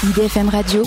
IDFM Radio,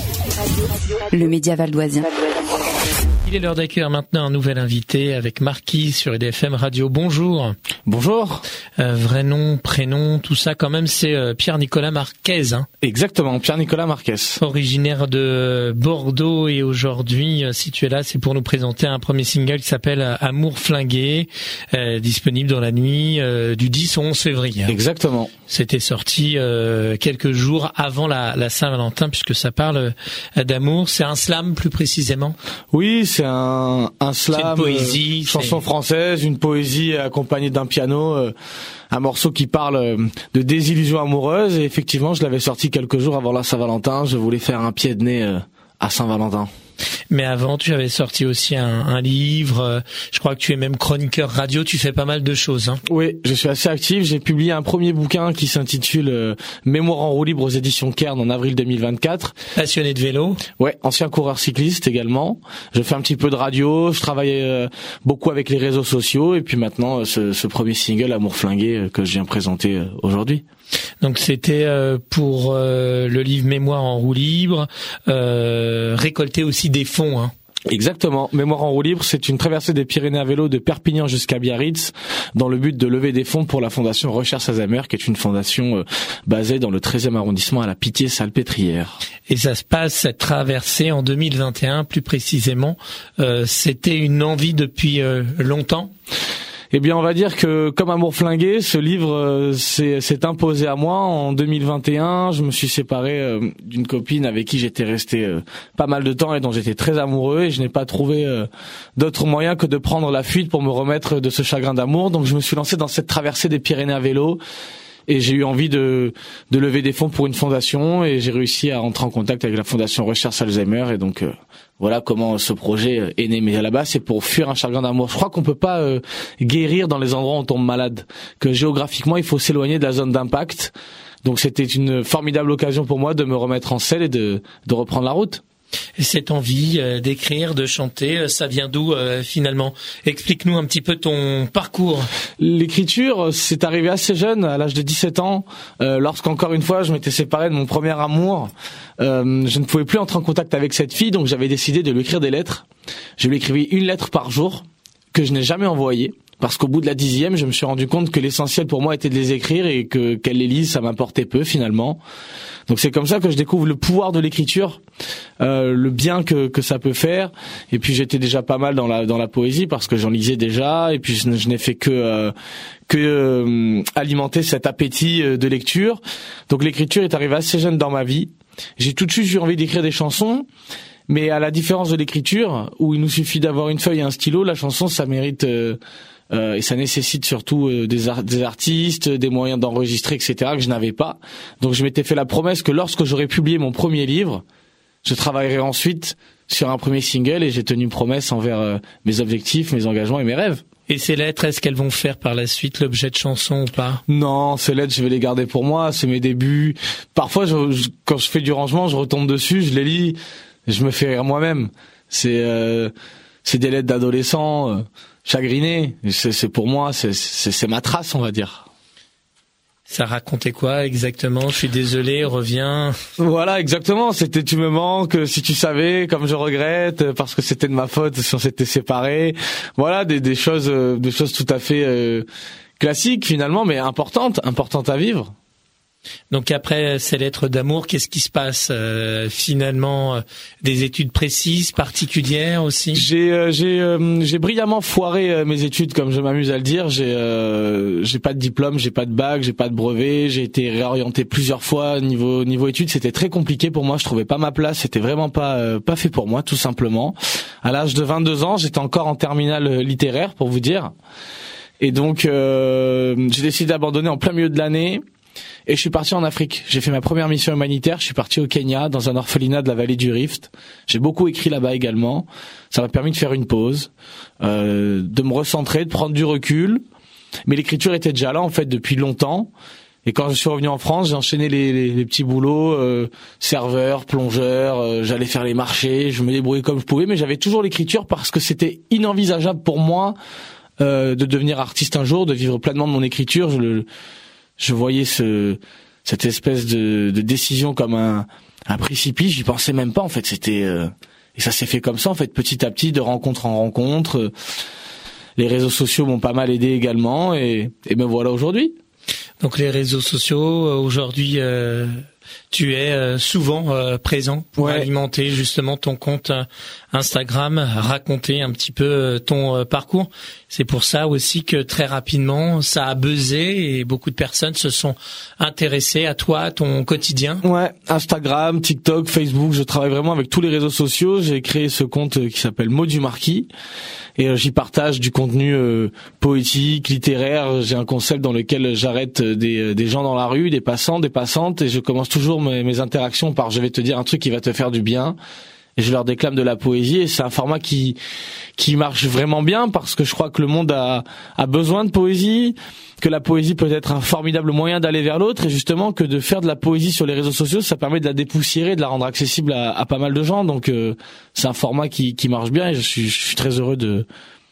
le média valdoisien. Il est l'heure d'accueillir maintenant un nouvel invité avec Marquis sur IDFM Radio. Bonjour. Bonjour. Vrai nom, prénom, tout ça quand même, c'est Pierre-Nicolas Marquez. Hein. Exactement, Pierre-Nicolas Marquez. Originaire de Bordeaux et aujourd'hui, si tu es là, c'est pour nous présenter un premier single qui s'appelle Amour flingué, disponible dans la nuit du 10 au 11 février. Hein. Exactement. C'était sorti quelques jours avant la Saint-Valentin puisque ça parle d'amour. C'est un slam plus précisément. Oui, c'est un slam, c'est une poésie, chanson française, une poésie accompagnée d'un piano, un morceau qui parle de désillusion amoureuse. Et effectivement, je l'avais sorti quelques jours avant la Saint-Valentin. Je voulais faire un pied de nez à Saint-Valentin. Mais avant, tu avais sorti aussi un livre. Je crois que tu es même chroniqueur radio. Tu fais pas mal de choses. Hein. Oui, je suis assez actif. J'ai publié un premier bouquin qui s'intitule Mémoire en roue libre aux éditions Kern en avril 2024. Passionné de vélo. Ouais, ancien coureur cycliste également. Je fais un petit peu de radio. Je travaille beaucoup avec les réseaux sociaux. Et puis maintenant, ce premier single Amour flingué que je viens présenter aujourd'hui. Donc c'était pour le livre Mémoire en roue libre, récolter aussi des fonds. Hein. Exactement. Mémoire en roue libre, c'est une traversée des Pyrénées à vélo de Perpignan jusqu'à Biarritz dans le but de lever des fonds pour la fondation Recherche-Alzheimer, qui est une fondation basée dans le 13e arrondissement à la Pitié-Salpêtrière. Et ça se passe, cette traversée, en 2021, plus précisément. C'était une envie depuis longtemps ? Eh bien, on va dire que comme Amour flingué, ce livre s'est imposé à moi en 2021. Je me suis séparé d'une copine avec qui j'étais resté pas mal de temps et dont j'étais très amoureux, et je n'ai pas trouvé d'autre moyen que de prendre la fuite pour me remettre de ce chagrin d'amour. Donc je me suis lancé dans cette traversée des Pyrénées à vélo. Et j'ai eu envie de lever des fonds pour une fondation, et j'ai réussi à rentrer en contact avec la fondation Recherche-Alzheimer. Et donc voilà comment ce projet est né. Mais à la base, c'est pour fuir un chagrin d'amour. Je crois qu'on peut pas guérir dans les endroits où on tombe malade, que géographiquement il faut s'éloigner de la zone d'impact. Donc c'était une formidable occasion pour moi de me remettre en selle et de reprendre la route. Et cette envie d'écrire, de chanter, ça vient d'où finalement ? Explique-nous un petit peu ton parcours. L'écriture, c'est arrivé assez jeune, à l'âge de 17 ans, lorsqu'encore une fois je m'étais séparé de mon premier amour. Je ne pouvais plus entrer en contact avec cette fille, donc j'avais décidé de lui écrire des lettres. Je lui écrivais une lettre par jour, que je n'ai jamais envoyée. Parce qu'au bout de la 10e, je me suis rendu compte que l'essentiel pour moi était de les écrire, et qu'elle les lise, ça m'importait peu finalement. Donc c'est comme ça que je découvre le pouvoir de l'écriture, le bien que ça peut faire. Et puis j'étais déjà pas mal dans la poésie parce que j'en lisais déjà, et puis je n'ai fait que alimenter cet appétit de lecture. Donc l'écriture est arrivée assez jeune dans ma vie. J'ai tout de suite eu envie d'écrire des chansons. Mais à la différence de l'écriture, où il nous suffit d'avoir une feuille et un stylo, la chanson, ça mérite et ça nécessite surtout des artistes, des moyens d'enregistrer, etc., que je n'avais pas. Donc je m'étais fait la promesse que lorsque j'aurais publié mon premier livre, je travaillerai ensuite sur un premier single, et j'ai tenu une promesse envers mes objectifs, mes engagements et mes rêves. Et ces lettres, est-ce qu'elles vont faire par la suite l'objet de chansons ou pas ? Non, ces lettres, je vais les garder pour moi, c'est mes débuts. Parfois, quand je fais du rangement, je retombe dessus, je les lis, je me fais rire moi-même. C'est des lettres d'adolescents chagrinés. C'est pour moi, c'est ma trace, on va dire. Ça racontait quoi exactement ? Je suis désolé, reviens. Voilà, exactement. C'était tu me manques, si tu savais, comme je regrette, parce que c'était de ma faute si on s'était séparés. Voilà, des choses tout à fait classiques finalement, mais importantes à vivre. Donc après ces lettres d'amour, qu'est-ce qui se passe finalement ? Des études précises, particulières aussi ? J'ai brillamment foiré mes études, comme je m'amuse à le dire. J'ai pas de diplôme, j'ai pas de bac, j'ai pas de brevet. J'ai été réorienté plusieurs fois niveau études. C'était très compliqué pour moi. Je trouvais pas ma place. C'était vraiment pas fait pour moi, tout simplement. À l'âge de 22 ans, j'étais encore en terminale littéraire, pour vous dire. Et donc j'ai décidé d'abandonner en plein milieu de l'année. Et je suis parti en Afrique. J'ai fait ma première mission humanitaire. Je suis parti au Kenya, dans un orphelinat de la vallée du Rift. J'ai beaucoup écrit là-bas également. Ça m'a permis de faire une pause, de me recentrer, de prendre du recul. Mais l'écriture était déjà là, en fait, depuis longtemps. Et quand je suis revenu en France, j'ai enchaîné les petits boulots, serveur, plongeur, j'allais faire les marchés, je me débrouillais comme je pouvais, mais j'avais toujours l'écriture parce que c'était inenvisageable pour moi de devenir artiste un jour, de vivre pleinement de mon écriture. Je voyais cette espèce de décision comme un précipice, j'y pensais même pas en fait. C'était et ça s'est fait comme ça en fait, petit à petit, de rencontre en rencontre. Les réseaux sociaux m'ont pas mal aidé également et me voilà aujourd'hui. Donc les réseaux sociaux aujourd'hui. Tu es souvent présent pour alimenter justement ton compte Instagram, raconter un petit peu ton parcours. C'est pour ça aussi que très rapidement ça a buzzé et beaucoup de personnes se sont intéressées à toi, à ton quotidien. Ouais, Instagram, TikTok, Facebook, je travaille vraiment avec tous les réseaux sociaux. J'ai créé ce compte qui s'appelle Mots du Marquis et j'y partage du contenu poétique, littéraire. J'ai un concept dans lequel j'arrête des gens dans la rue, des passants, des passantes, et je commence toujours mes interactions par je vais te dire un truc qui va te faire du bien et je leur déclame de la poésie. Et c'est un format qui marche vraiment bien parce que je crois que le monde a besoin de poésie, que la poésie peut être un formidable moyen d'aller vers l'autre, et justement que de faire de la poésie sur les réseaux sociaux, ça permet de la dépoussiérer, de la rendre accessible à pas mal de gens. Donc c'est un format qui marche bien et je suis très heureux de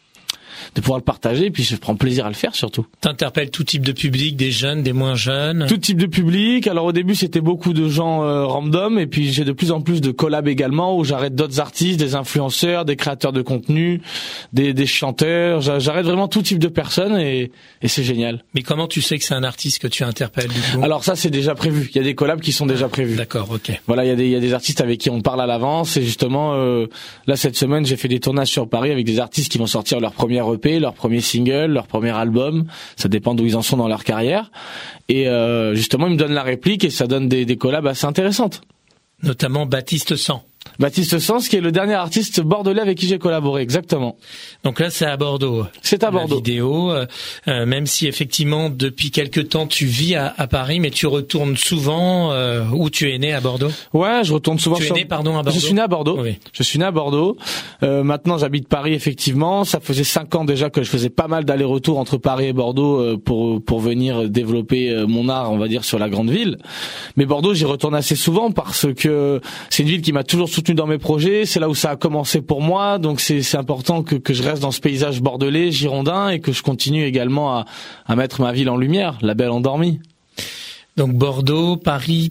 pouvoir le partager, et puis je prends plaisir à le faire surtout. T'interpelles tout type de public, des jeunes, des moins jeunes? Tout type de public. Alors au début c'était beaucoup de gens random, et puis j'ai de plus en plus de collabs également où j'arrête d'autres artistes, des influenceurs, des créateurs de contenu, des chanteurs. J'arrête vraiment tout type de personnes et c'est génial. Mais comment tu sais que c'est un artiste que tu interpelles du coup? Alors ça c'est déjà prévu. Il y a des collabs qui sont déjà prévus. D'accord, ok. Voilà, il y a des artistes avec qui on parle à l'avance, et justement là cette semaine j'ai fait des tournages sur Paris avec des artistes qui vont sortir leur première EP, leur premier single, leur premier album, ça dépend d'où ils en sont dans leur carrière, et justement ils me donnent la réplique et ça donne des collabs assez intéressantes. Notamment Baptiste Sans. Baptiste Sens, qui est le dernier artiste bordelais avec qui j'ai collaboré, exactement. Donc là, c'est à Bordeaux. C'est à Bordeaux. La vidéo, même si effectivement depuis quelque temps tu vis à Paris, mais tu retournes souvent où tu es né à Bordeaux. Ouais, je retourne souvent. Tu es né, à Bordeaux. Je suis né à Bordeaux. Oui. Je suis né à Bordeaux. Maintenant, j'habite Paris effectivement. Ça faisait 5 ans déjà que je faisais pas mal d'allers-retours entre Paris et Bordeaux pour venir développer mon art, on va dire, sur la grande ville. Mais Bordeaux, j'y retourne assez souvent parce que c'est une ville qui m'a toujours soutenu dans mes projets, c'est là où ça a commencé pour moi, donc c'est important que je reste dans ce paysage bordelais, girondin, et que je continue également à mettre ma ville en lumière, la belle endormie. Donc Bordeaux, Paris,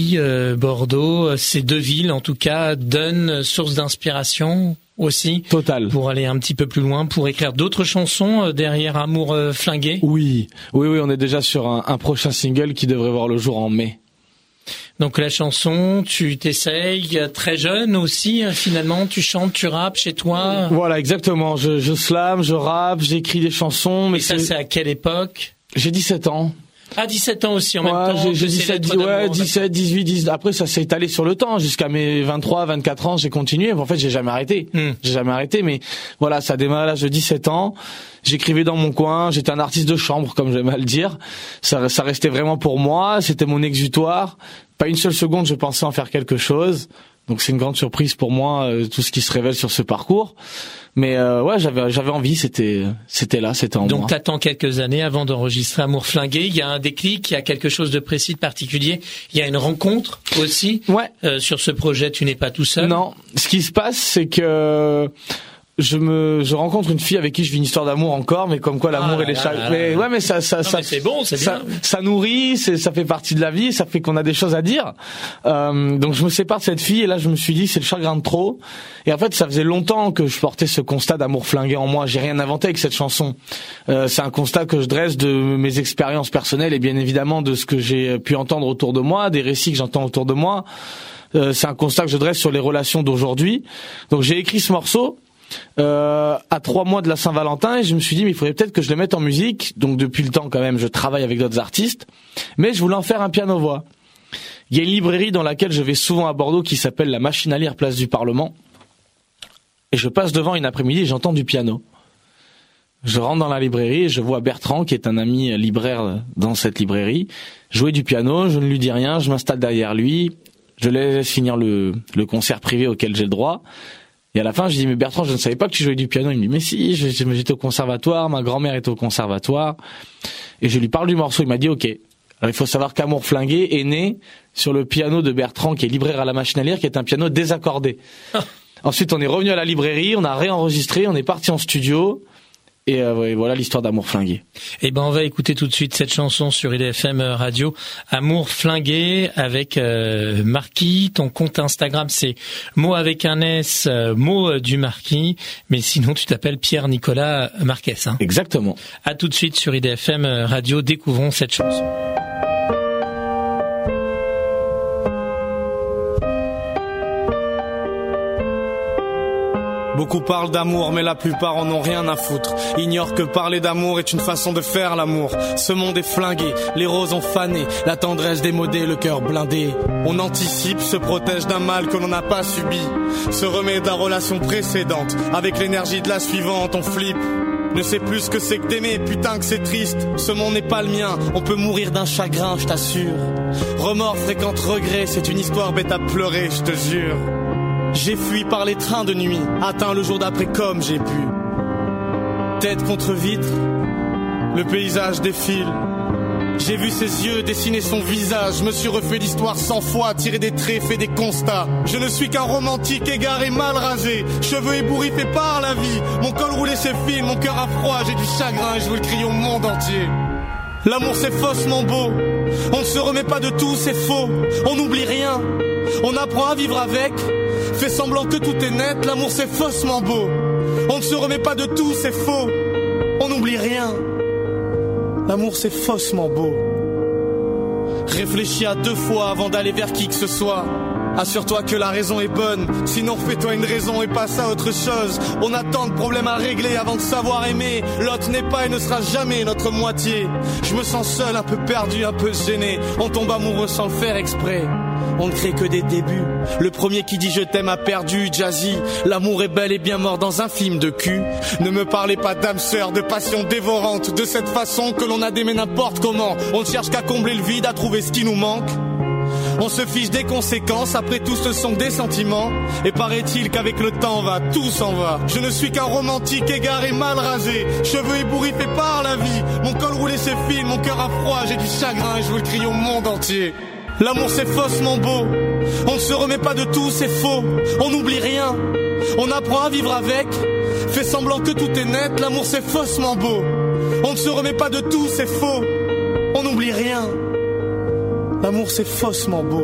Bordeaux, ces deux villes en tout cas donnent source d'inspiration aussi. Total. Pour aller un petit peu plus loin, pour écrire d'autres chansons derrière Amour flingué. Oui, on est déjà sur un prochain single qui devrait voir le jour en mai. Donc la chanson, tu t'essayes très jeune aussi, finalement, tu chantes, tu rappes chez toi. Voilà, exactement. Je slam, je rappe, j'écris des chansons. Mais et ça, c'est à quelle époque? J'ai 17 ans. Ah, 17 ans aussi en même temps. J'ai 17, 18, 19. Après, ça s'est étalé sur le temps. Jusqu'à mes 23, 24 ans, j'ai continué. En fait, j'ai jamais arrêté. J'ai jamais arrêté, mais voilà, ça démarre à l'âge de 17 ans. J'écrivais dans mon coin. J'étais un artiste de chambre, comme j'aime à le dire. Ça restait vraiment pour moi. C'était mon exutoire. Pas une seule seconde, je pensais en faire quelque chose. Donc c'est une grande surprise pour moi, tout ce qui se révèle sur ce parcours. Mais ouais, j'avais envie, c'était là, c'était en moi. Donc t'attends quelques années avant d'enregistrer Amour flingué. Il y a un déclic, il y a quelque chose de précis, de particulier. Il y a une rencontre aussi. Ouais. Sur ce projet, tu n'es pas tout seul. Non, ce qui se passe, c'est que je rencontre une fille avec qui je vis une histoire d'amour encore, mais comme quoi l'amour et les mais ouais, mais ça mais c'est bon, c'est bien. Ça nourrit, ça fait partie de la vie, ça fait qu'on a des choses à dire. Donc je me sépare de cette fille et là je me suis dit c'est le chagrin de trop. Et en fait ça faisait longtemps que je portais ce constat d'amour flingué en moi. J'ai rien inventé avec cette chanson. C'est un constat que je dresse de mes expériences personnelles et bien évidemment de ce que j'ai pu entendre autour de moi, des récits que j'entends autour de moi. C'est un constat que je dresse sur les relations d'aujourd'hui. Donc j'ai écrit ce morceau à 3 mois de la Saint-Valentin et je me suis dit mais il faudrait peut-être que je le mette en musique. Donc depuis le temps quand même je travaille avec d'autres artistes, mais je voulais en faire un piano-voix. Il y a une librairie dans laquelle je vais souvent à Bordeaux qui s'appelle la Machine à lire place du Parlement, et je passe devant une après-midi et j'entends du piano. Je rentre dans la librairie et je vois Bertrand, qui est un ami libraire dans cette librairie, jouer du piano. Je ne lui dis rien, je m'installe derrière lui, je laisse finir le concert privé auquel j'ai le droit. Et à la fin, je dis, mais Bertrand, je ne savais pas que tu jouais du piano. Il me dit, mais si, j'étais au conservatoire, ma grand-mère était au conservatoire. Et je lui parle du morceau, il m'a dit, ok. Alors il faut savoir qu'Amour flingué est né sur le piano de Bertrand, qui est libraire à la Machine à lire, qui est un piano désaccordé. Ensuite, on est revenu à la librairie, on a réenregistré, on est parti en studio. Et voilà l'histoire d'Amour Flingué. Eh ben, on va écouter tout de suite cette chanson sur IDFM Radio, Amour Flingué, avec Marquis. Ton compte Instagram, c'est mot avec un S, mot du Marquis. Mais sinon, tu t'appelles Pierre-Nicolas Marquez. Hein. Exactement. À tout de suite sur IDFM Radio. Découvrons cette chanson. Beaucoup parlent d'amour, mais la plupart en ont rien à foutre. Ignorent que parler d'amour est une façon de faire l'amour. Ce monde est flingué, les roses ont fané, la tendresse démodée, le cœur blindé. On anticipe, se protège d'un mal que l'on n'a pas subi, se remet de la relation précédente. Avec l'énergie de la suivante, on flippe. Ne sais plus ce que c'est que d'aimer, putain que c'est triste. Ce monde n'est pas le mien, on peut mourir d'un chagrin, je t'assure. Remords fréquente regret, c'est une histoire bête à pleurer, je te jure. J'ai fui par les trains de nuit, atteint le jour d'après comme j'ai pu. Tête contre vitre, le paysage défile. J'ai vu ses yeux dessiner son visage, je me suis refait l'histoire 100 fois, tiré des traits, fait des constats. Je ne suis qu'un romantique égaré, mal rasé, cheveux ébouriffés par la vie. Mon col roulé s'effile, mon cœur a froid, j'ai du chagrin et je veux le crier au monde entier. L'amour c'est faussement beau, on ne se remet pas de tout, c'est faux. On n'oublie rien, on apprend à vivre avec. Fais semblant que tout est net, l'amour c'est faussement beau. On ne se remet pas de tout, c'est faux. On n'oublie rien. L'amour c'est faussement beau. Réfléchis à 2 fois avant d'aller vers qui que ce soit. Assure-toi que la raison est bonne, sinon fais-toi une raison et passe à autre chose. On a tant de problèmes à régler avant de savoir aimer. L'autre n'est pas et ne sera jamais notre moitié. Je me sens seul, un peu perdu, un peu gêné. On tombe amoureux sans le faire exprès. On ne crée que des débuts. Le premier qui dit je t'aime a perdu. Jazzy, l'amour est bel et bien mort dans un film de cul. Ne me parlez pas d'âme sœur, de passion dévorante, de cette façon que l'on a d'aimer n'importe comment. On ne cherche qu'à combler le vide, à trouver ce qui nous manque. On se fiche des conséquences, après tout ce sont des sentiments. Et paraît-il qu'avec le temps va, tout s'en va. Je ne suis qu'un romantique égaré, mal rasé, cheveux ébouriffés par la vie. Mon col roulé s'effile, mon cœur a froid, j'ai du chagrin et je veux le crier au monde entier. L'amour c'est faussement beau, on ne se remet pas de tout, c'est faux. On n'oublie rien, on apprend à vivre avec. Fais semblant que tout est net, l'amour c'est faussement beau. On ne se remet pas de tout, c'est faux. On n'oublie rien, l'amour c'est faussement beau.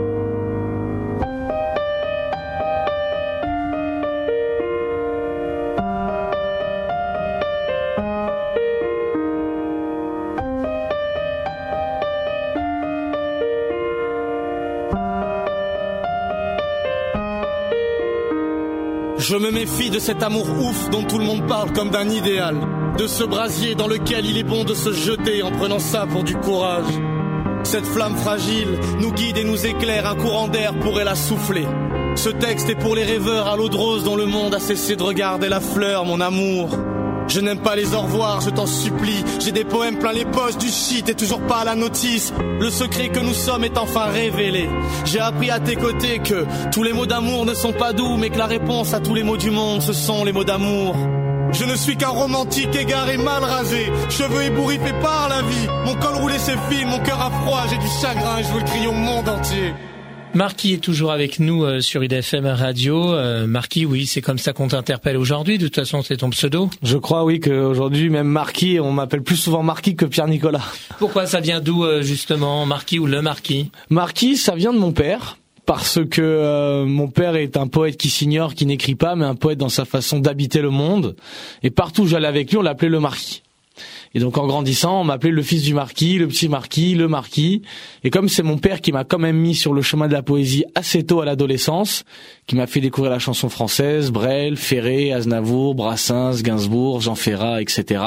Je me méfie de cet amour ouf dont tout le monde parle comme d'un idéal. De ce brasier dans lequel il est bon de se jeter en prenant ça pour du courage. Cette flamme fragile nous guide et nous éclaire, un courant d'air pourrait la souffler. Ce texte est pour les rêveurs à l'eau de rose dont le monde a cessé de regarder la fleur, mon amour. Je n'aime pas les au revoir, je t'en supplie. J'ai des poèmes plein les poches, du shit et toujours pas à la notice. Le secret que nous sommes est enfin révélé. J'ai appris à tes côtés que tous les mots d'amour ne sont pas doux, mais que la réponse à tous les mots du monde, ce sont les mots d'amour. Je ne suis qu'un romantique égaré, mal rasé, cheveux ébouriffés par la vie. Mon col roulé s'effile, mon cœur a froid, j'ai du chagrin et je veux le crier au monde entier. Marquis est toujours avec nous sur IDFM Radio. Marquis, oui, c'est comme ça qu'on t'interpelle aujourd'hui. De toute façon, c'est ton pseudo. Je crois, oui, qu'aujourd'hui, même Marquis, on m'appelle plus souvent Marquis que Pierre-Nicolas. Pourquoi ça vient d'où, justement, Marquis ou le Marquis? Marquis, ça vient de mon père. Parce que mon père est un poète qui s'ignore, qui n'écrit pas, mais un poète dans sa façon d'habiter le monde. Et partout où j'allais avec lui, on l'appelait le Marquis. Et donc en grandissant, on m'appelait le fils du Marquis, le petit Marquis, le Marquis. Et comme c'est mon père qui m'a quand même mis sur le chemin de la poésie assez tôt à l'adolescence, qui m'a fait découvrir la chanson française, Brel, Ferré, Aznavour, Brassens, Gainsbourg, Jean Ferrat, etc.,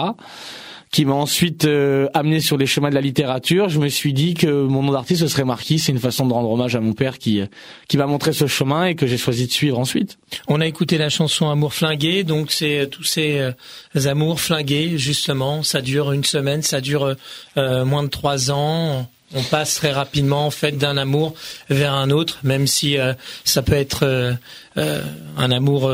qui m'a ensuite amené sur les chemins de la littérature, je me suis dit que mon nom d'artiste ce serait Marquis. C'est une façon de rendre hommage à mon père qui m'a montré ce chemin et que j'ai choisi de suivre ensuite. On a écouté la chanson Amour flingué, donc c'est tous ces amours flingués, justement. Ça dure une semaine, ça dure moins de 3 ans. On passe très rapidement en fait d'un amour vers un autre, même si ça peut être un amour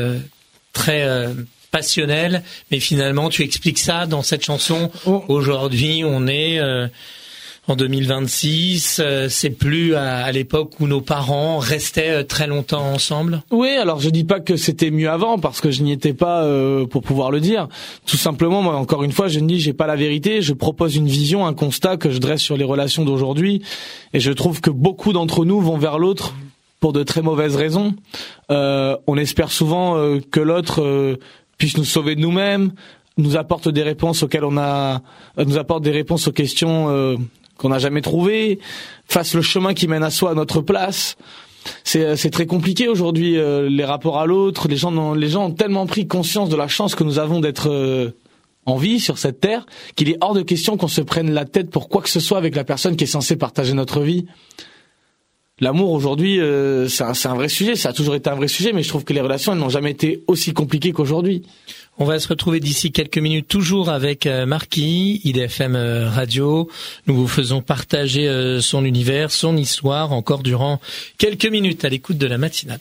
très passionnel, mais finalement tu expliques ça dans cette chanson. Aujourd'hui on est en 2026, c'est plus à l'époque où nos parents restaient très longtemps ensemble. Oui, alors je dis pas que c'était mieux avant parce que je n'y étais pas pour pouvoir le dire. Tout simplement, moi, encore une fois, je ne dis j'ai pas la vérité, je propose une vision, un constat que je dresse sur les relations d'aujourd'hui, et je trouve que beaucoup d'entre nous vont vers l'autre pour de très mauvaises raisons. On espère souvent que l'autre puisse nous sauver de nous-mêmes, nous apporte des réponses nous apporte des réponses aux questions qu'on n'a jamais trouvées, fasse le chemin qui mène à soi à notre place. C'est très compliqué aujourd'hui, les rapports à l'autre. Les gens ont tellement pris conscience de la chance que nous avons d'être en vie sur cette terre qu'il est hors de question qu'on se prenne la tête pour quoi que ce soit avec la personne qui est censée partager notre vie. L'amour aujourd'hui, c'est un vrai sujet, ça a toujours été un vrai sujet, mais je trouve que les relations, elles n'ont jamais été aussi compliquées qu'aujourd'hui. On va se retrouver d'ici quelques minutes, toujours avec Marquis, IDFM Radio. Nous vous faisons partager son univers, son histoire, encore durant quelques minutes à l'écoute de la matinale.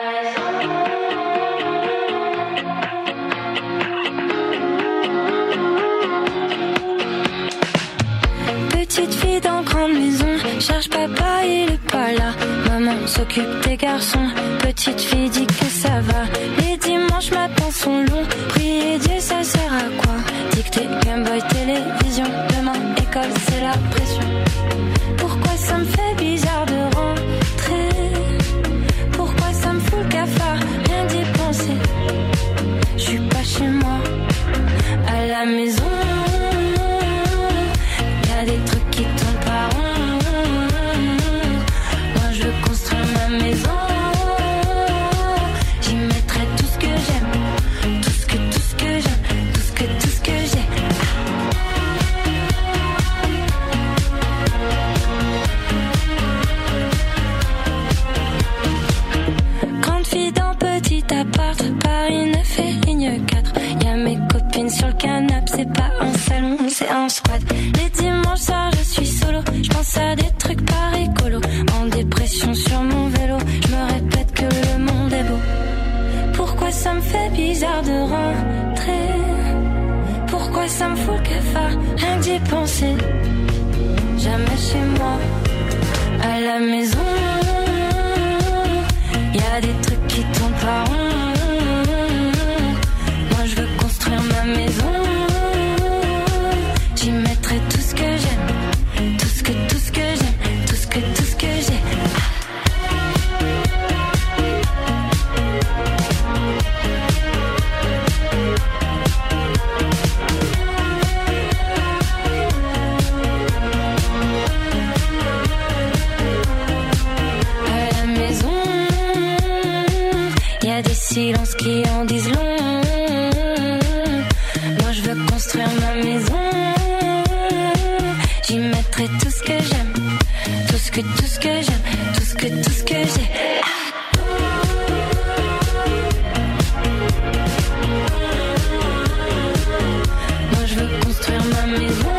Petite fille dans grande maison, cherche papa, il est pas là. Maman s'occupe des garçons, petite fille dit que ça va. Les dimanches matins sont longs, prier Dieu ça sert à quoi? Dictée, Gameboy, télévision, demain école c'est la pression. Pourquoi ça me fait bizarre de rentrer? Pourquoi ça me fout le cafard? Rien d'y penser. Je suis pas chez moi, à la maison. Y'a des trucs qui tournent pas rond. Moi je veux construire ma maison. J'y mettrai tout ce que j'aime, tout ce que j'aime, tout ce que j'ai. Grande fille dans petit appart, Paris 9 et ligne 4. Y'a mes copines sur le canapé, c'est pas un salon, c'est un squat. Les dimanches soirs je suis solo, je pense à des trucs pas écolo. En dépression sur mon vélo, je me répète que le monde est beau. Pourquoi ça me fait bizarre de rentrer? Pourquoi ça me fout le cafard? Rien que d'y penser. Jamais chez moi, à la maison. Y'a des trucs qui tournent pas rond. Moi je veux construire ma maison. J'y mettrai tout ce que j'aime, tout ce que j'aime, tout ce que j'ai. À la maison, y a des silences qui en disent long. Moi je veux construire ma maison. J'y mettrai tout ce que j'aime, tout ce que j'aime, tout ce que j'ai. Moi je veux construire ma maison.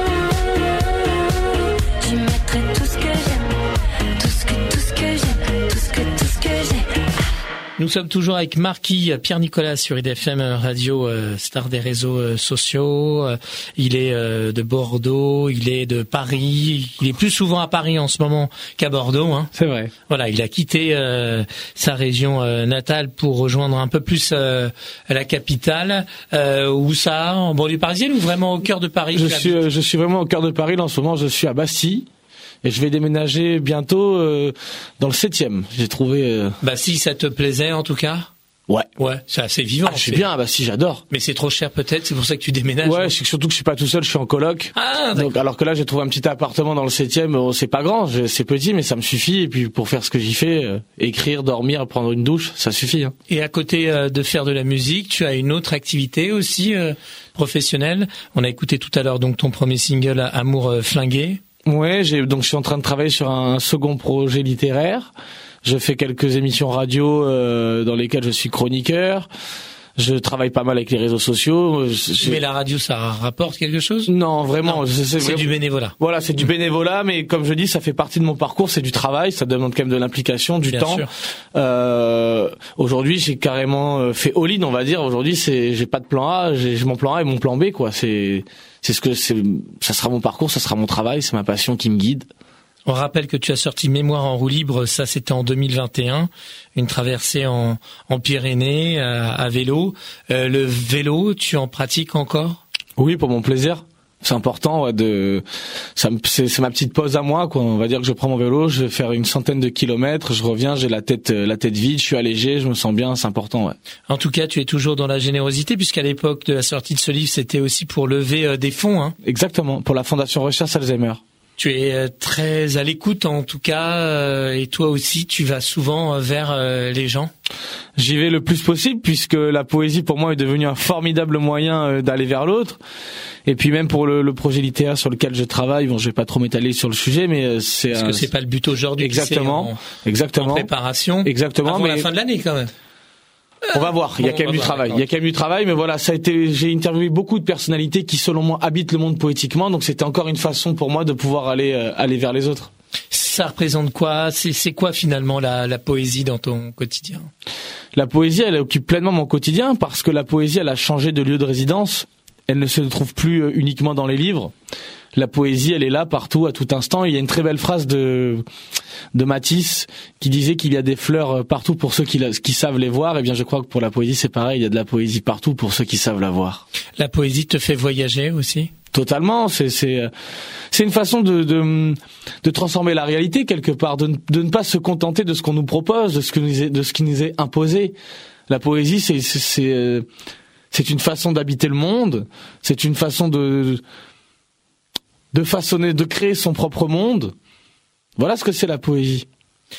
J'y mettrai tout ce que j'aime, tout ce que j'aime, tout ce que j'ai. Nous sommes toujours avec Marquis, Pierre-Nicolas sur IDFM Radio, star des réseaux sociaux. Il est de Bordeaux, il est de Paris. Il est plus souvent à Paris en ce moment qu'à Bordeaux. Hein. C'est vrai. Voilà, il a quitté sa région natale pour rejoindre un peu plus la capitale. Où ça, en banlieue parisienne ou vraiment au cœur de Paris? Je suis vraiment au cœur de Paris. Là, en ce moment, je suis à Bastille. Et je vais déménager bientôt dans le 7e. J'ai trouvé... Bastille, ça te plaisait en tout cas? Ouais. Ouais, c'est assez vivant. Je suis bien à Bastille, j'adore. Mais c'est trop cher peut-être, c'est pour ça que tu déménages? Ouais, c'est surtout que je suis pas tout seul, je suis en coloc. Ah, donc, alors que là, j'ai trouvé un petit appartement dans le 7e. Bon, c'est pas grand, c'est petit, mais ça me suffit. Et puis pour faire ce que j'y fais, écrire, dormir, prendre une douche, ça suffit. Hein. Et à côté de faire de la musique, tu as une autre activité aussi professionnelle. On a écouté tout à l'heure donc ton premier single Amour flingué. Ouais, je suis en train de travailler sur un second projet littéraire. Je fais quelques émissions radio dans lesquelles je suis chroniqueur. Je travaille pas mal avec les réseaux sociaux. Mais la radio, ça rapporte quelque chose? Non, vraiment. C'est du bénévolat. Voilà, c'est du bénévolat, mais comme je dis, ça fait partie de mon parcours, c'est du travail, ça demande quand même de l'implication, du temps. Aujourd'hui, j'ai carrément fait all-in, on va dire. Aujourd'hui, j'ai pas de plan A, j'ai mon plan A et mon plan B, quoi. Ça sera mon parcours, ça sera mon travail, c'est ma passion qui me guide. On rappelle que tu as sorti Mémoire en roue libre, ça c'était en 2021, une traversée en Pyrénées à vélo. Le vélo, tu en pratiques encore? Oui, pour mon plaisir. C'est important, c'est ma petite pause à moi, quoi. On va dire que je prends mon vélo, je vais faire une centaine de kilomètres, je reviens, j'ai la tête vide, je suis allégé, je me sens bien, c'est important, ouais. En tout cas, tu es toujours dans la générosité, puisqu'à l'époque de la sortie de ce livre, c'était aussi pour lever des fonds, hein. Exactement, pour la Fondation Recherche Alzheimer. Tu es très à l'écoute, en tout cas, et toi aussi, tu vas souvent vers les gens. J'y vais le plus possible, puisque la poésie, pour moi, est devenue un formidable moyen d'aller vers l'autre. Et puis même pour le projet littéraire sur lequel je travaille, bon, je vais pas trop m'étaler sur le sujet, mais c'est... Parce que c'est pas le but aujourd'hui. Exactement. En préparation. Exactement. Avant la fin de l'année, quand même. On va voir, il y a quand même du travail. Il y a quand même du travail, mais voilà, j'ai interviewé beaucoup de personnalités qui, selon moi, habitent le monde poétiquement, donc c'était encore une façon pour moi de pouvoir aller vers les autres. Ça représente quoi? C'est quoi finalement la poésie dans ton quotidien? La poésie, elle occupe pleinement mon quotidien parce que la poésie, elle a changé de lieu de résidence. Elle ne se trouve plus uniquement dans les livres. La poésie, elle est là partout, à tout instant. Il y a une très belle phrase de Matisse qui disait qu'il y a des fleurs partout pour ceux qui savent les voir. Eh bien, je crois que pour la poésie, c'est pareil. Il y a de la poésie partout pour ceux qui savent la voir. La poésie te fait voyager aussi? Totalement. C'est une façon de transformer la réalité quelque part, de ne pas se contenter de ce qu'on nous propose, de ce qui nous est imposé. La poésie, c'est une façon d'habiter le monde. C'est une façon de façonner, de créer son propre monde. Voilà ce que c'est la poésie.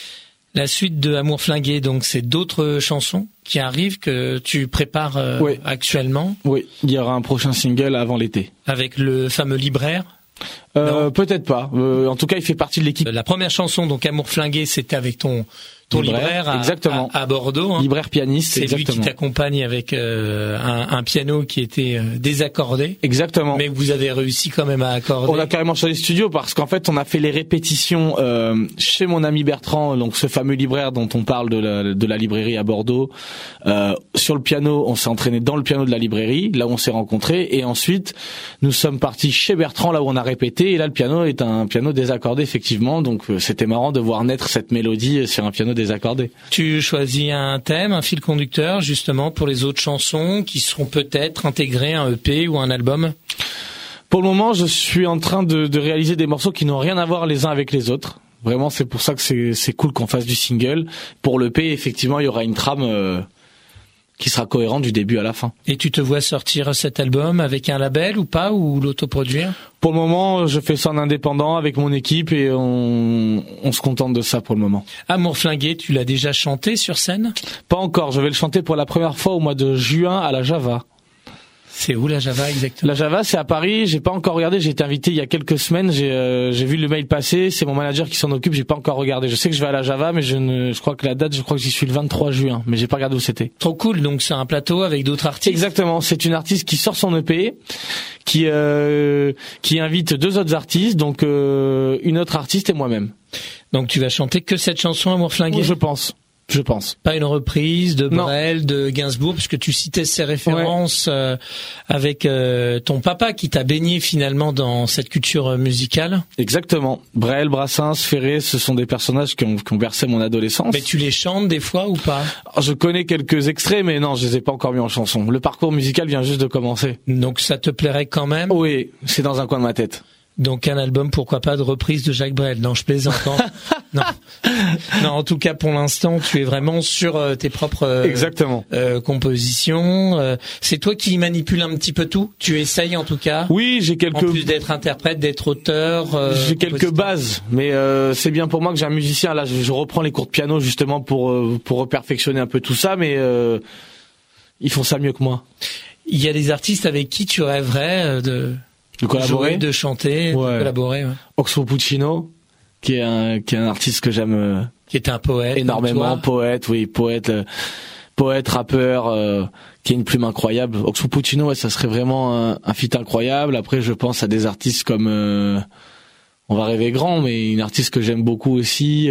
La suite de Amour flingué, donc c'est d'autres chansons qui arrivent que tu prépares actuellement. Oui, il y aura un prochain single avant l'été. Avec le fameux libraire? Peut-être pas. En tout cas, il fait partie de l'équipe. La première chanson, donc Amour flingué, c'était avec ton libraire à Bordeaux. Hein. Libraire pianiste, c'est exactement. lui qui t'accompagne avec un piano qui était désaccordé. Exactement. Mais vous avez réussi quand même à accorder. On a carrément changé de studio parce qu'en fait, on a fait les répétitions chez mon ami Bertrand, donc ce fameux libraire dont on parle de la librairie à Bordeaux. Sur le piano, on s'est entraîné dans le piano de la librairie, là où on s'est rencontrés. Et ensuite, nous sommes partis chez Bertrand, là où on a répété. Et là, le piano est un piano désaccordé, effectivement. Donc, c'était marrant de voir naître cette mélodie sur un piano désaccordé. Tu choisis un thème, un fil conducteur, justement, pour les autres chansons qui seront peut-être intégrées à un EP ou un album? Pour le moment, je suis en train de réaliser des morceaux qui n'ont rien à voir les uns avec les autres. Vraiment, c'est pour ça que c'est cool qu'on fasse du single. Pour l'EP, effectivement, il y aura une trame qui sera cohérente du début à la fin. Et tu te vois sortir cet album avec un label ou pas, ou l'autoproduire? Pour le moment, je fais ça en indépendant avec mon équipe et on se contente de ça pour le moment. Amour flingué, tu l'as déjà chanté sur scène? Pas encore, je vais le chanter pour la première fois au mois de juin à la Java. C'est où la Java exactement? La Java, c'est à Paris. J'ai pas encore regardé. J'ai été invité il y a quelques semaines. J'ai vu le mail passer. C'est mon manager qui s'en occupe. J'ai pas encore regardé. Je sais que je vais à la Java, mais je crois que la date, j'y suis le 23 juin. Mais j'ai pas regardé où c'était. Trop cool. Donc c'est un plateau avec d'autres artistes. Exactement. C'est une artiste qui sort son EP, qui invite deux autres artistes, donc une autre artiste et moi-même. Donc tu vas chanter que cette chanson Amour flingué? Je pense. Pas une reprise de Brel, de Gainsbourg, puisque tu citais ces références avec ton papa qui t'a baigné finalement dans cette culture musicale. Exactement. Brel, Brassens, Ferré, ce sont des personnages qui ont bercé mon adolescence. Mais tu les chantes des fois ou pas? Alors, je connais quelques extraits, mais non, je les ai pas encore mis en chanson. Le parcours musical vient juste de commencer. Donc ça te plairait quand même? Oui, c'est dans un coin de ma tête. Donc un album, pourquoi pas, de reprise de Jacques Brel? Non, je plaisante. Non. Non, en tout cas, pour l'instant, tu es vraiment sur tes propres compositions. C'est toi qui manipules un petit peu tout? Tu essayes en tout cas? Oui, j'ai quelques... En plus d'être interprète, d'être auteur... j'ai quelques bases, mais c'est bien pour moi que j'ai un musicien. Là, je reprends les cours de piano justement pour reperfectionner un peu tout ça, mais ils font ça mieux que moi. Il y a des artistes avec qui tu rêverais de collaborer, de chanter, de collaborer. Ouais. Oxmo Puccino, qui est un artiste que j'aime. Qui est un poète. Énormément, poète. poète, rappeur, qui a une plume incroyable. Oxmo Puccino, ouais, ça serait vraiment un feat incroyable. Après, je pense à des artistes comme, on va rêver grand, mais une artiste que j'aime beaucoup aussi,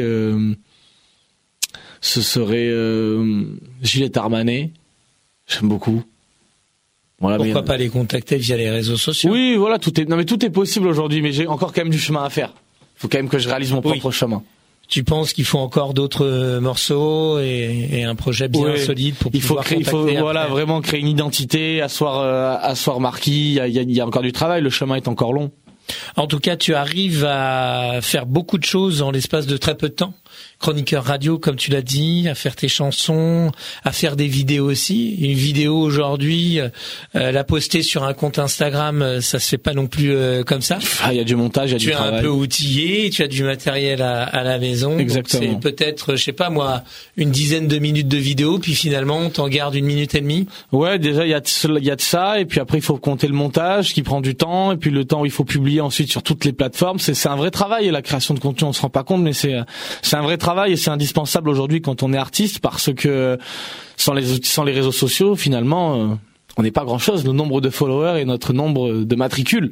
ce serait Juliette Armanet. J'aime beaucoup. Voilà, pourquoi pas les contacter via les réseaux sociaux? Oui, voilà, tout est possible aujourd'hui, mais j'ai encore quand même du chemin à faire. Faut quand même que je réalise mon propre chemin. Tu penses qu'il faut encore d'autres morceaux et un projet bien solide pour pouvoir contacter? Il faut vraiment créer une identité, asseoir Marquis. Il y a encore du travail, le chemin est encore long. En tout cas, tu arrives à faire beaucoup de choses en l'espace de très peu de temps. Chroniqueur radio, comme tu l'as dit, à faire tes chansons, à faire des vidéos aussi. Une vidéo aujourd'hui, la poster sur un compte Instagram, ça se fait pas non plus comme ça. Il y a du montage, il y a du travail. Tu es un peu outillé, tu as du matériel à la maison. Exactement. Donc c'est peut-être, je sais pas moi, une dizaine de minutes de vidéo, puis finalement, t'en gardes 1 minute et demie. Ouais, déjà il y a de ça, et puis après il faut compter le montage qui prend du temps, et puis le temps où il faut publier ensuite sur toutes les plateformes. C'est un vrai travail, la création de contenu, on se rend pas compte, mais c'est un vrai travail, et c'est indispensable aujourd'hui quand on est artiste, parce que sans les réseaux sociaux, finalement, on n'est pas grand-chose. Le nombre de followers et notre nombre de matricules.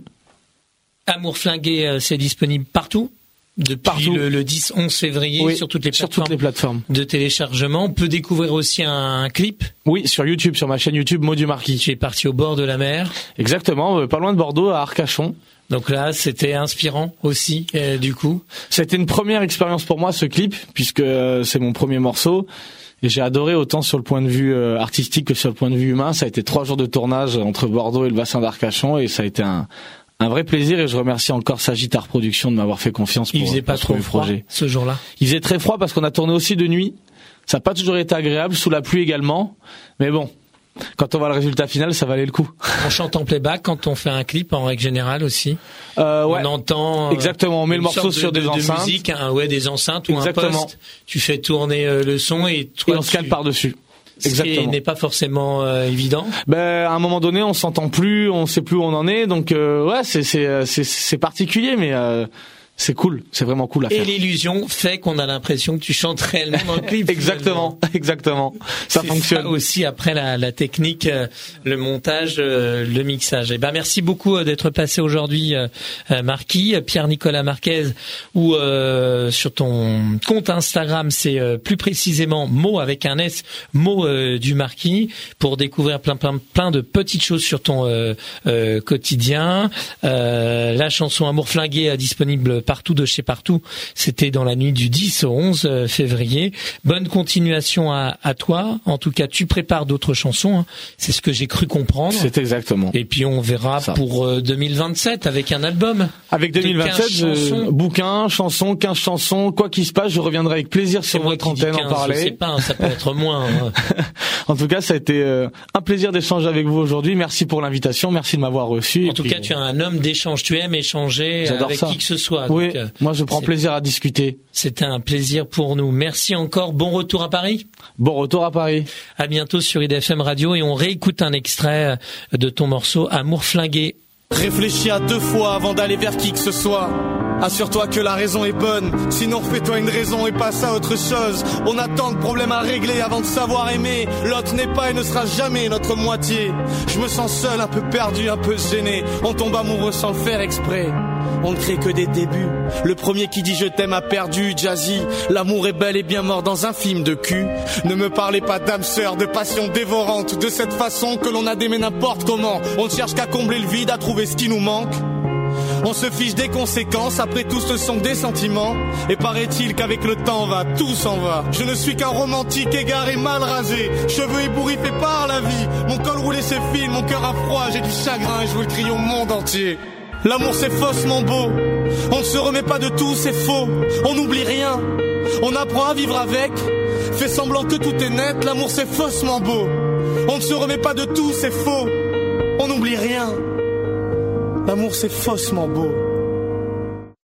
Amour flingué, c'est disponible partout depuis le 10-11 février, sur toutes les plateformes de téléchargement. On peut découvrir aussi un clip. Oui, sur YouTube, sur ma chaîne YouTube Mo du Marquis. Tu es parti au bord de la mer. Exactement, pas loin de Bordeaux, à Arcachon. Donc là, c'était inspirant aussi, du coup. C'était une première expérience pour moi, ce clip, puisque c'est mon premier morceau. Et j'ai adoré, autant sur le point de vue artistique que sur le point de vue humain. Ça a été 3 jours de tournage entre Bordeaux et le bassin d'Arcachon, et ça a été un vrai plaisir, et je remercie encore Sagittare Productions de m'avoir fait confiance pour ce premier projet. Ce jour-là. Il faisait très froid parce qu'on a tourné aussi de nuit. Ça n'a pas toujours été agréable, sous la pluie également. Mais bon, quand on voit le résultat final, ça valait le coup. On chante en playback quand on fait un clip, en règle générale aussi. Ouais. On entend. Exactement. On met le morceau sur des enceintes. De musique, des enceintes ou un poste. Tu fais tourner le son et on se cale par-dessus. Exactement. Ce qui n'est pas forcément évident. À un moment donné, on s'entend plus, on sait plus où on en est. Donc c'est particulier, mais c'est cool, c'est vraiment cool à faire. Et l'illusion fait qu'on a l'impression que tu chantes réellement dans le clip. Exactement. Ça fonctionne. Ça aussi après la technique, le montage, le mixage. Et merci beaucoup d'être passé aujourd'hui, Marquis, Pierre-Nicolas Marquez, ou sur ton compte Instagram, c'est plus précisément Mo avec un S, Mo du Marquis, pour découvrir plein de petites choses sur ton quotidien. La chanson Amour flingué disponible partout de chez partout. C'était dans la nuit du 10 au 11 février. Bonne continuation à toi. En tout cas, tu prépares d'autres chansons. Hein. C'est ce que j'ai cru comprendre. C'est exactement. Et puis on verra pour 2027 avec un album. Avec 2027, bouquin, chansons, 15 chansons. Quoi qu'il se passe, je reviendrai avec plaisir sur votre antenne en parler. Je sais pas, ça peut être moins. En tout cas, ça a été un plaisir d'échanger avec vous aujourd'hui. Merci pour l'invitation. Merci de m'avoir reçu. En tout cas, tu es un homme d'échange. Tu aimes échanger avec qui que ce soit. Oui, moi je prends plaisir à discuter. C'était un plaisir pour nous. Merci encore. Bon retour à Paris. Bon retour à Paris. À bientôt sur IDFM Radio, et on réécoute un extrait de ton morceau Amour flingué. Réfléchis à 2 fois avant d'aller vers qui que ce soit. Assure-toi que la raison est bonne, sinon fais-toi une raison et passe à autre chose. On a tant de problèmes à régler avant de savoir aimer. L'autre n'est pas et ne sera jamais notre moitié. Je me sens seul, un peu perdu, un peu gêné. On tombe amoureux sans le faire exprès. On ne crée que des débuts. Le premier qui dit je t'aime a perdu. Jazzy, l'amour est bel et bien mort dans un film de cul. Ne me parlez pas d'âme sœur, de passion dévorante, de cette façon que l'on a d'aimer n'importe comment. On ne cherche qu'à combler le vide, à trouver ce qui nous manque. On se fiche des conséquences, après tout ce sont des sentiments. Et paraît-il qu'avec le temps va, tout s'en va. Je ne suis qu'un romantique égaré, mal rasé, cheveux ébouriffés par la vie. Mon col roulé se file, mon cœur a froid, j'ai du chagrin et je veux le crier au monde entier. L'amour c'est faussement beau, on ne se remet pas de tout, c'est faux. On n'oublie rien, on apprend à vivre avec. Fait semblant que tout est net, l'amour c'est faussement beau. On ne se remet pas de tout, c'est faux. On n'oublie rien. L'amour c'est faussement beau.